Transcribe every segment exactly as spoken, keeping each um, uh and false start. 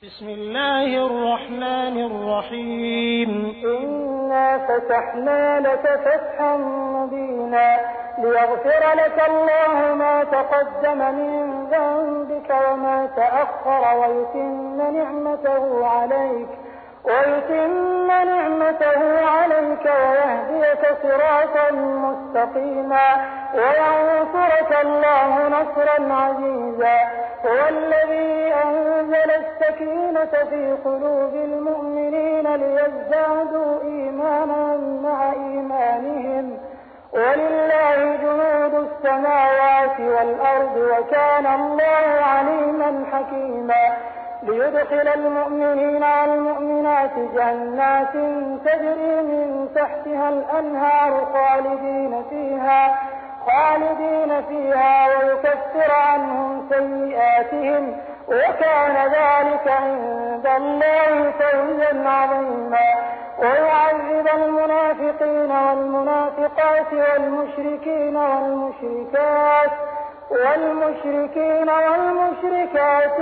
بسم الله الرحمن الرحيم إنا فتحنا لك فتحا مبينا ليغفر لك الله ما تقدم من ذنبك وما تأخر ويتم نعمته عليك ويتم نعمته عليك ويهديك صراطا مستقيما وينصرك الله نصرا عزيزا. هو الذي أنزل السكينة في قلوب المؤمنين ليزدادوا إيمانا مع إيمانهم ولله جنود السماوات والأرض وكان الله عليما حكيما. ليدخل المؤمنين والمؤمنات جنات تجري من تحتها الأنهار خالدين فيها خالدين فيها ويكفر عنهم سيئاتهم وكان ذلك عند الله فوزا عظيما. ويعذب المنافقين والمنافقات والمشركين والمشركات والمشركين والمشركات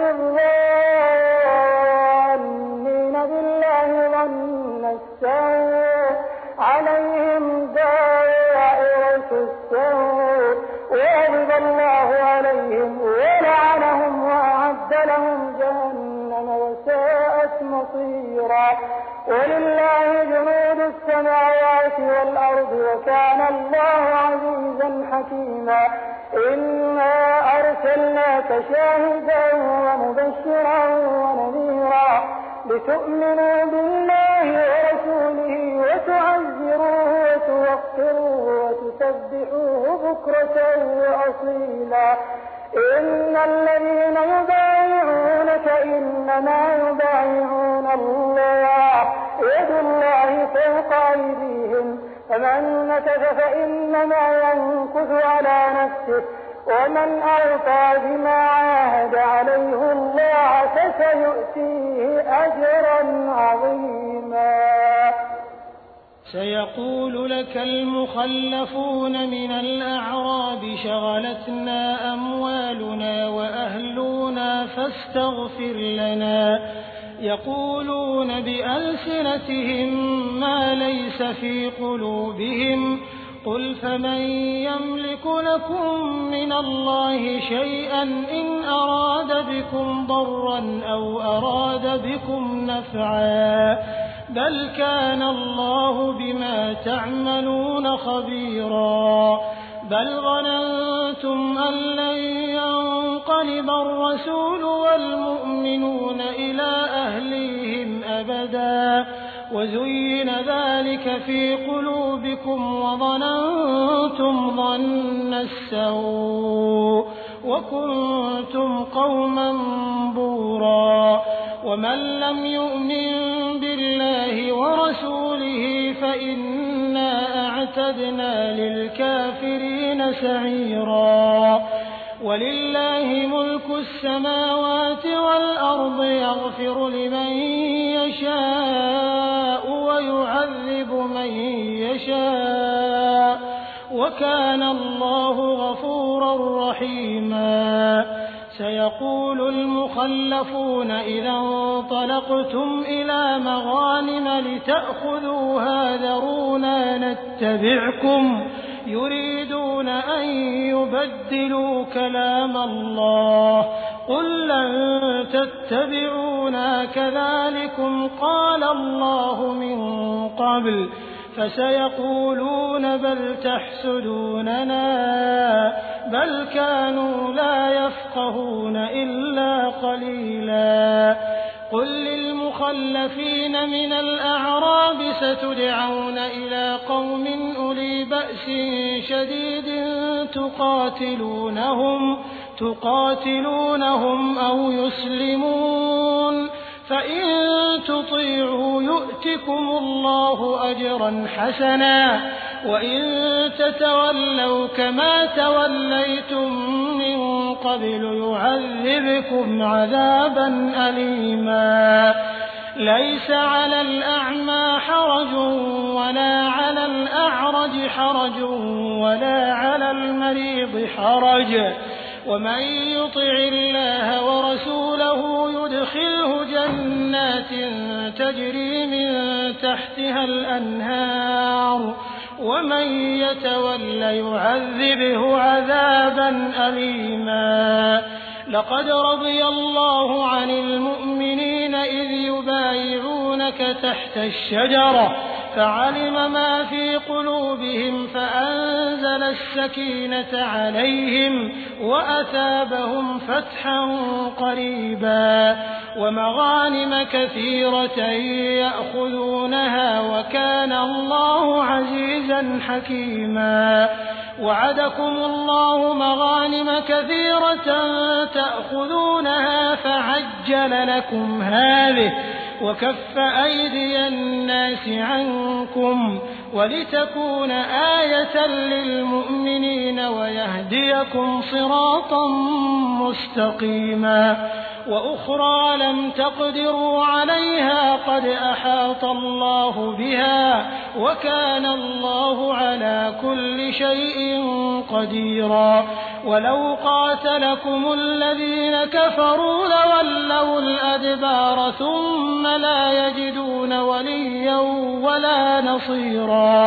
الظانين بالله ظن السوء عليهم دائرة السوء وغضب الله عليهم ولعنهم وأعد لهم جهنم وساءت مصيرا. ولله جنود السماوات والأرض وكان الله عزيزا حكيما. إنا أرسلناك شاهدا ومبشرا ونذيرا لتؤمنوا بالله ورسوله وتعزروه وتوقروه وتسبحوه بكرة وأصيلا. إن الذين يبايعونك إنما يبايعون الله يد الله فوق أيديهم فمن نكث فإنما ينكث على نفسه ومن أوفى بما عاهد عليه الله فسيؤتيه أجرا عظيما. سيقول لك المخلفون من الأعراب شغلتنا أموالنا وأهلنا فاستغفر لنا يقولون بألسنتهم ما ليس في قلوبهم قل فمن يملك لكم من الله شيئا إن أراد بكم ضرا أو أراد بكم نفعا بل كان الله بما تعملون خبيرا. بل ظننتم أن لن ينقلب الرسول والمؤمنون إلى أهليهم أبدا وزين ذلك في قلوبكم وظننتم ظن السوء وكنتم قوما بورا. ومن لم يؤمن بالله ورسوله فإنا أعتدنا للكافرين سعيرا. ولله ملك السماوات والأرض يغفر لمن يشاء ويعذب من يشاء وكان الله غفورا رحيما. سيقول المخلفون إذا انطلقتم إلى مغانم لتأخذوها ذرونا نتبعكم يريدون أن يبدلوا كلام الله قل لن تتبعونا كذلكم قال الله من قبل فسيقولون بل تحسدوننا بل كانوا لا يفقهون إلا قليلا. قل للمخلفين من الأعراب ستدعون إلى قوم أولي بأس شديد تقاتلونهم تقاتلونهم أو يسلمون فإن تطيعوا يؤتكم الله أجرا حسنا وإن تتولوا كما توليتم من قبل يعذبكم عذابا أليما. ليس على الأعمى حرج ولا على الأعرج حرج ولا على المريض حرج ومن يطع الله ورسوله يدخله جنات تجري من تحتها الأنهار ومن يتول يعذبه عذابا أليما. لقد رضي الله عن المؤمنين إذ يبايعونك تحت الشجرة فعلم ما في قلوبهم فأنزل السكينة عليهم وأثابهم فتحا قريبا ومغانم كثيرة يأخذونها وكان الله عزيزا حكيما. وعدكم الله مغانم كثيرة تأخذونها فعجل لكم هذه وكف أيدي الناس عنكم ولتكون آية للمؤمنين ويهديكم صراطا مستقيما. وأخرى لم تقدروا عليها قد أحاط الله بها وكان الله على كل شيء قديرا. ولو قاتلكم الذين كفروا لولوا الأدبار ثم لا يجدون وليا ولا نصيرا.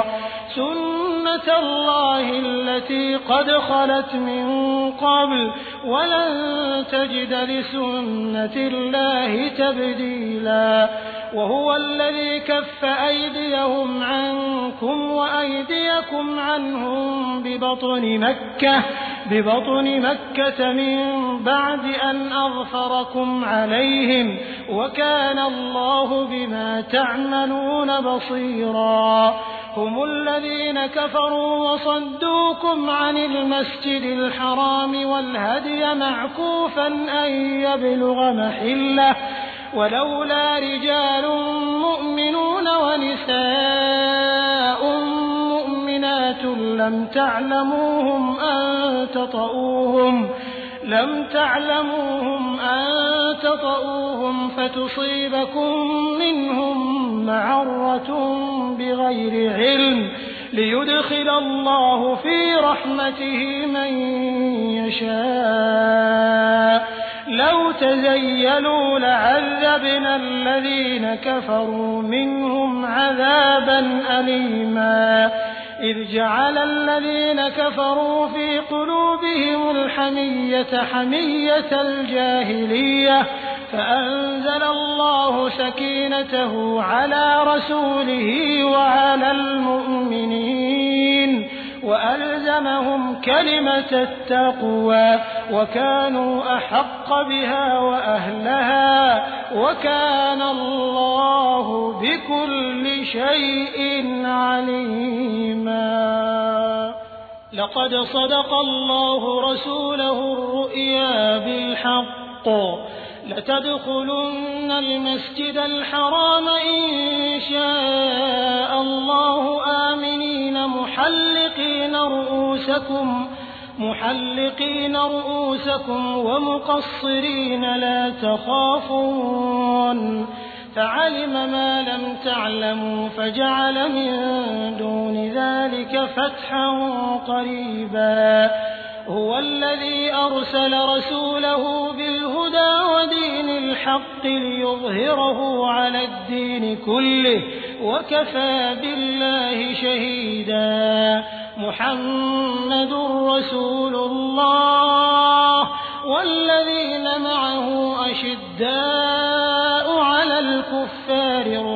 سنة الله التي قد خلت من قبل ولن تجد لسنة الله تبديلا. وهو الذي كف أيديهم عنكم وأيديكم عنهم ببطن مكة ببطن مكة من بعد أن أظفركم عليهم وكان الله بما تعملون بصيرا. هم الذين كفروا وصدوكم عن المسجد الحرام والهدي معكوفا أن يبلغ محله ولولا رجال مؤمنون ونساء مؤمنات لم تعلموهم أن تطؤوهم لم تعلموهم أن تطؤوهم فتصيبكم منهم معرة بغير علم ليدخل الله في رحمته من يشاء. لو تزيلوا لعذبنا الذين كفروا منهم عذابا أليما. إذ جعل الذين كفروا في قلوبهم الحمية حمية الجاهلية فأنزل الله سكينته على رسوله وعلى المؤمنين وألزمهم كلمة التقوى وكانوا أحق بها وأهلها وكان الله بكل شيء عليما. لقد صدق الله رسوله الرؤيا بالحق لتدخلن المسجد الحرام إن شاء الله آمنين محلقين رؤوسكم محلقين رؤوسكم ومقصرين لا تخافون فعلم ما لم تعلموا فجعل من دون ذلك فتحا قريبا. هو الذي أرسل رسوله بالهدى ودين الحق ليظهره على الدين كله وكفى بالله شهيدا. محمد رسول الله والذين معه أشداء على الكفار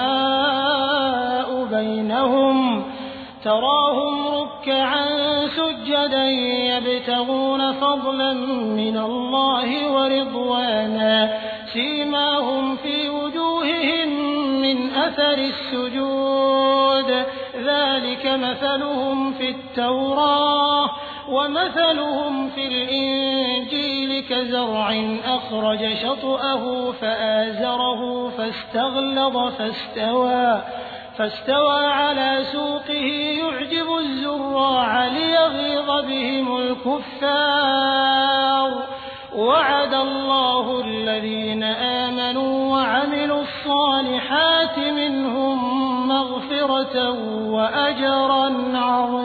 رحماء بينهم تراهم ركعا سجدا يبتغون فضلا من الله ورضوانا سيماهم في وجوههم من أثر السجود ذلك مثلهم في التوراة ومثلهم في الإنجيل كزرع أخرج شطأه فآزره فاستغلظ فاستوى فاستوى على سوقه يعجب الزراع ليغيظ بهم الكفار. وعد الله الذين آمنوا وعملوا الصالحات منهم مغفرة وأجرا عظيما.